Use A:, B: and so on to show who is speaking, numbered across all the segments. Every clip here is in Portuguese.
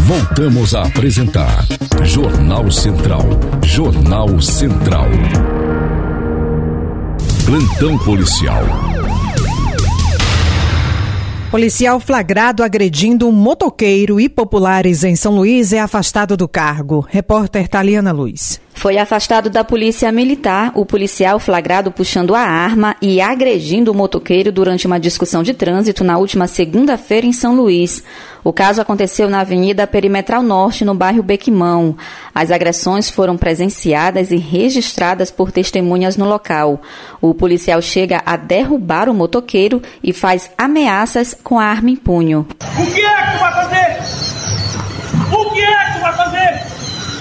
A: Voltamos a apresentar Jornal Central. Jornal Central. Plantão policial.
B: Policial flagrado agredindo um motoqueiro e populares em São Luís é afastado do cargo. Repórter Taliana Luz.
C: Foi afastado da Polícia Militar o policial flagrado puxando a arma e agredindo o motoqueiro durante uma discussão de trânsito na última segunda-feira em São Luís. O caso aconteceu na Avenida Perimetral Norte, no bairro Bequimão. As agressões foram presenciadas e registradas por testemunhas no local. O policial chega a derrubar o motoqueiro e faz ameaças com a arma em punho.
D: O que é que tu vai fazer? O que é que tu vai fazer?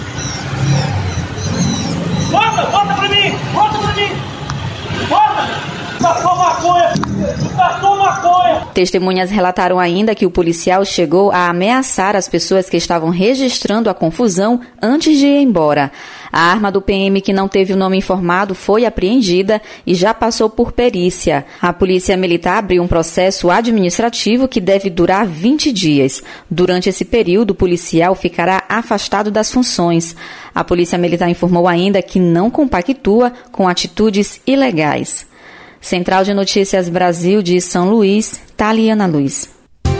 D: Volta pra mim! Volta pra mim! Volta! Passou maconha! Passou maconha!
C: Testemunhas relataram ainda que o policial chegou a ameaçar as pessoas que estavam registrando a confusão antes de ir embora. A arma do PM, que não teve o nome informado, foi apreendida e já passou por perícia. A Polícia Militar abriu um processo administrativo que deve durar 20 dias. Durante esse período, o policial ficará afastado das funções. A Polícia Militar informou ainda que não compactua com atitudes ilegais. Central de Notícias Brasil de São Luís, Taliana Luz.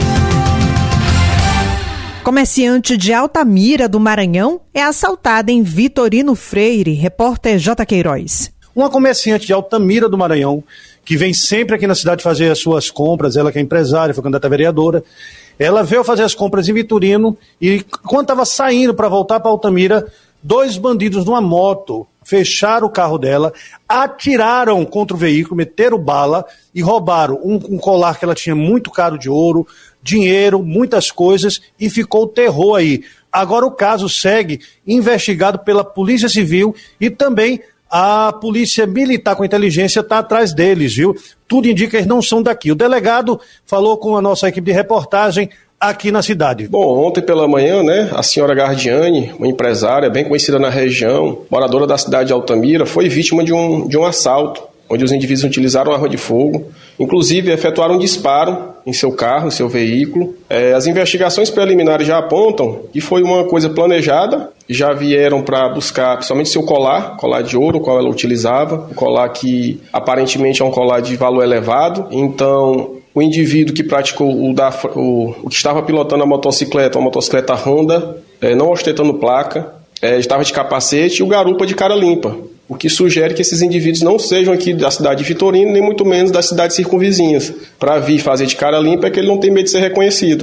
B: Comerciante de Altamira do Maranhão é assaltada em Vitorino Freire. Repórter J. Queiroz.
E: Uma comerciante de Altamira do Maranhão, que vem sempre aqui na cidade fazer as suas compras, ela que é empresária, foi candidata a vereadora, ela veio fazer as compras em Vitorino e quando estava saindo para voltar para Altamira, 2 bandidos numa moto fecharam o carro dela, atiraram contra o veículo, meteram bala e roubaram um colar que ela tinha muito caro de ouro, dinheiro, muitas coisas, e ficou o terror aí. Agora o caso segue investigado pela Polícia Civil e também a Polícia Militar com inteligência está atrás deles, viu? Tudo indica que eles não são daqui. O delegado falou com a nossa equipe de reportagem aqui na cidade.
F: Bom, ontem pela manhã, a senhora Gardiane, uma empresária bem conhecida na região, moradora da cidade de Altamira, foi vítima de um assalto, onde os indivíduos utilizaram arma de fogo, inclusive efetuaram um disparo em seu carro, em seu veículo. As investigações preliminares já apontam que foi uma coisa planejada, já vieram para buscar principalmente seu colar de ouro, o qual ela utilizava, um colar que aparentemente é um colar de valor elevado. Então, o indivíduo que praticou o que estava pilotando uma motocicleta Honda, não ostentando placa, estava de capacete e o garupa de cara limpa, o que sugere que esses indivíduos não sejam aqui da cidade de Vitorino, nem muito menos das cidades circunvizinhas. Para vir fazer de cara limpa é que ele não tem medo de ser reconhecido.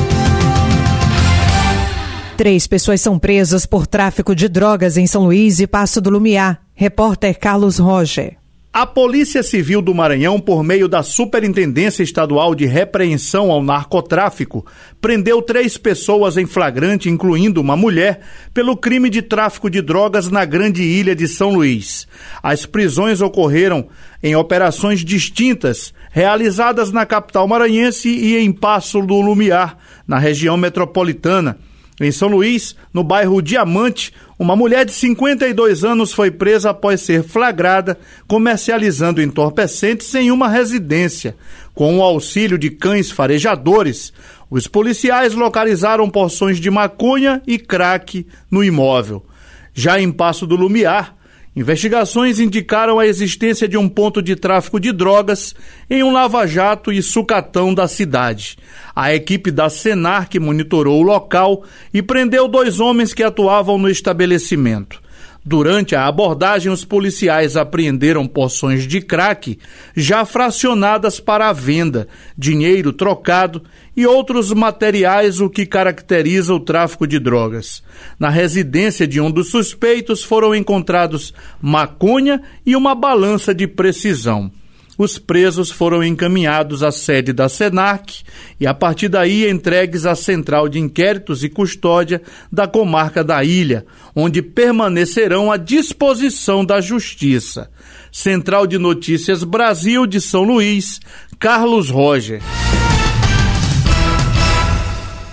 B: 3 pessoas são presas por tráfico de drogas em São Luís e Passo do Lumiar. Repórter Carlos Roger.
G: A Polícia Civil do Maranhão, por meio da Superintendência Estadual de Repreensão ao Narcotráfico, prendeu 3 pessoas em flagrante, incluindo uma mulher, pelo crime de tráfico de drogas na Grande Ilha de São Luís. As prisões ocorreram em operações distintas, realizadas na capital maranhense e em Passo do Lumiar, na região metropolitana. Em São Luís, no bairro Diamante, uma mulher de 52 anos foi presa após ser flagrada comercializando entorpecentes em uma residência. Com o auxílio de cães farejadores, os policiais localizaram porções de maconha e crack no imóvel. Já em Passo do Lumiar, investigações indicaram a existência de um ponto de tráfico de drogas em um lava-jato e sucatão da cidade. A equipe da Senarc monitorou o local e prendeu 2 homens que atuavam no estabelecimento. Durante a abordagem, os policiais apreenderam porções de crack já fracionadas para a venda, dinheiro trocado e outros materiais, o que caracteriza o tráfico de drogas. Na residência de um dos suspeitos foram encontrados maconha e uma balança de precisão. Os presos foram encaminhados à sede da Senarc e, a partir daí, entregues à Central de Inquéritos e Custódia da Comarca da Ilha, onde permanecerão à disposição da Justiça. Central de Notícias Brasil de São Luís, Carlos Roger.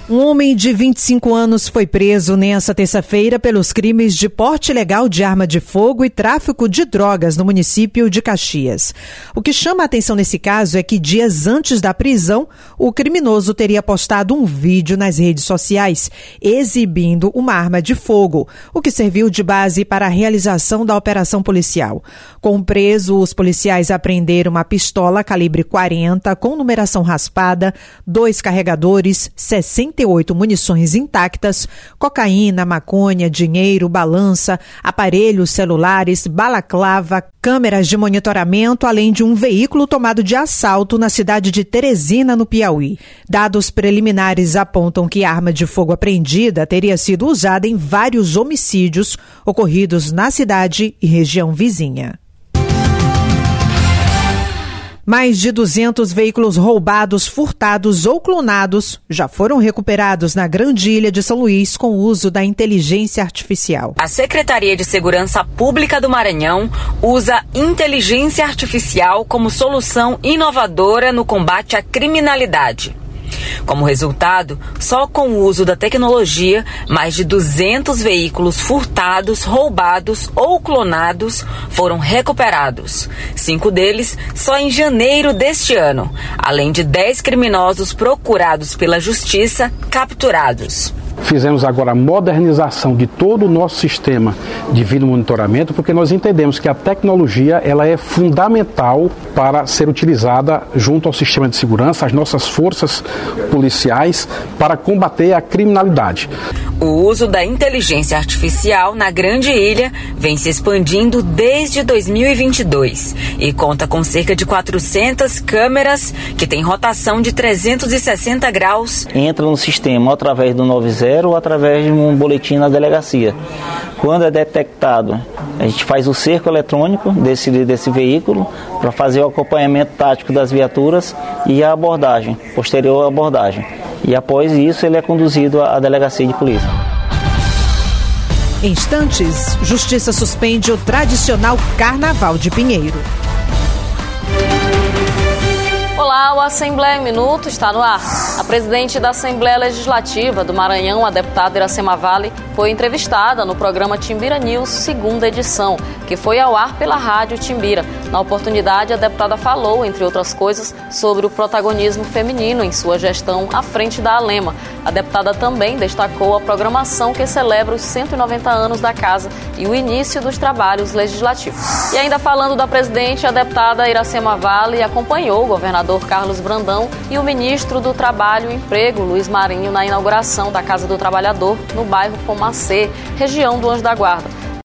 B: Um homem de 25 anos foi preso nesta terça-feira pelos crimes de porte ilegal de arma de fogo e tráfico de drogas no município de Caxias. O que chama a atenção nesse caso é que dias antes da prisão, o criminoso teria postado um vídeo nas redes sociais exibindo uma arma de fogo, o que serviu de base para a realização da operação policial. Com o preso, os policiais apreenderam uma pistola calibre 40 com numeração raspada, 2 carregadores, 68 munições intactas, cocaína, maconha, dinheiro, balança, aparelhos celulares, balaclava, câmeras de monitoramento, além de um veículo tomado de assalto na cidade de Teresina, no Piauí. Dados preliminares apontam que a arma de fogo apreendida teria sido usada em vários homicídios ocorridos na cidade e região vizinha. Mais de 200 veículos roubados, furtados ou clonados já foram recuperados na Grande Ilha de São Luís com o uso da inteligência artificial.
H: A Secretaria de Segurança Pública do Maranhão usa inteligência artificial como solução inovadora no combate à criminalidade. Como resultado, só com o uso da tecnologia, mais de 200 veículos furtados, roubados ou clonados foram recuperados. 5 deles só em janeiro deste ano, além de 10 criminosos procurados pela Justiça capturados.
I: Fizemos agora a modernização de todo o nosso sistema de vídeo monitoramento, porque nós entendemos que a tecnologia ela é fundamental para ser utilizada junto ao sistema de segurança, às nossas forças policiais, para combater a criminalidade.
H: O uso da inteligência artificial na Grande Ilha vem se expandindo desde 2022 e conta com cerca de 400 câmeras que têm rotação de 360 graus.
J: Entra no sistema através do 90 ou através de um boletim na delegacia. Quando é detectado, a gente faz o cerco eletrônico desse veículo para fazer o acompanhamento tático das viaturas e a abordagem, posterior abordagem. E após isso ele é conduzido à delegacia de polícia.
B: Em instantes, Justiça suspende o tradicional Carnaval de Pinheiro.
K: Olá, o Assembleia em Minuto está no ar. A presidente da Assembleia Legislativa do Maranhão, a deputada Iracema Vale, foi entrevistada no programa Timbira News, segunda edição, que foi ao ar pela rádio Timbira. Na oportunidade, a deputada falou, entre outras coisas, sobre o protagonismo feminino em sua gestão à frente da Alema. A deputada também destacou a programação que celebra os 190 anos da casa e o início dos trabalhos legislativos. E ainda falando da presidente, a deputada Iracema Vale acompanhou o governador Carlos Brandão e o ministro do Trabalho e Emprego, Luiz Marinho, na inauguração da Casa do Trabalhador, no bairro Pomacê, região do Anjo da Guarda.